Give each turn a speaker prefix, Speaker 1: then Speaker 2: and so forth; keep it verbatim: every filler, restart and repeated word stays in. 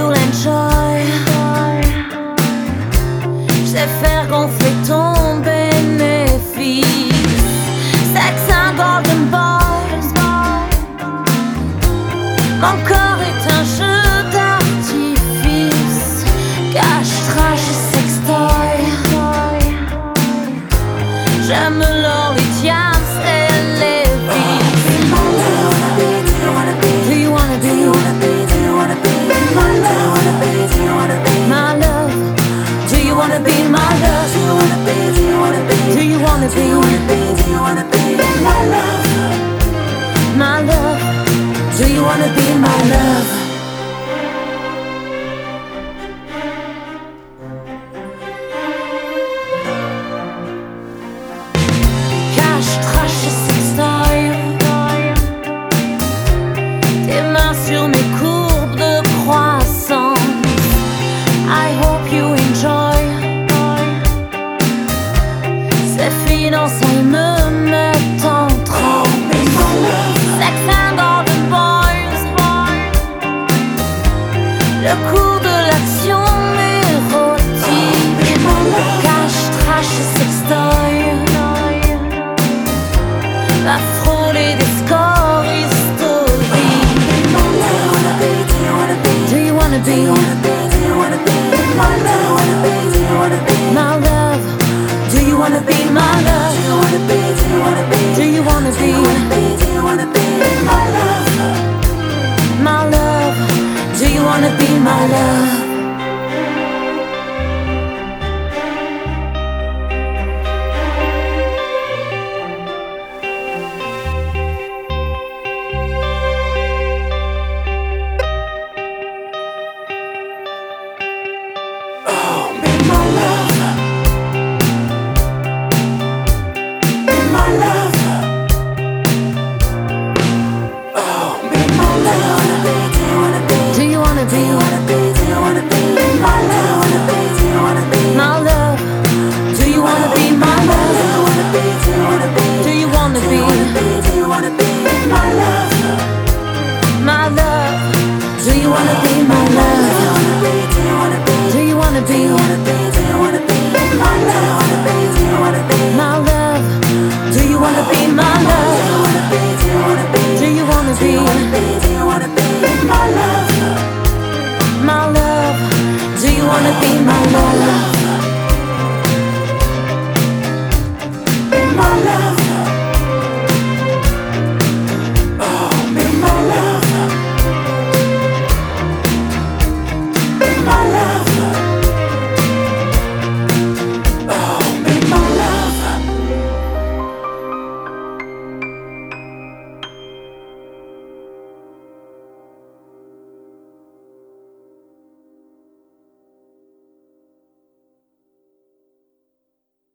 Speaker 1: you'll enjoy. J'sais faire gonfler ton bénéfice. Sex and golden boys. Mon corps est un jeu d'artifice. Cache, trash et sextoy. J'aime l'or, les diams et les vices. Do you wanna be? Do you wanna be? Do you wanna be my love? My love. Do you wanna be my love? Do you wanna be? Do you wanna be? Do you wanna be? Do you wanna be? Do you wanna be my love? My love. Do you wanna be my love? Cache, trash et sextoy. Tes mains sur mes courbes de croissance. I hope you enjoy. Ces fiançailles me mettent en transe. Sex and golden boys. Le cours de l'action érotique. Cache, trash et sextoy. Va frôler des scores historiques. Do you wanna be? Do you wanna be? Do you wanna be my love? My love. Do you wanna be my love? Do you wanna be? Do you wanna be? Do you wanna be? Do you wanna be my love? My love. Do you wanna be my love? Do you wanna be? Do you wanna be my love?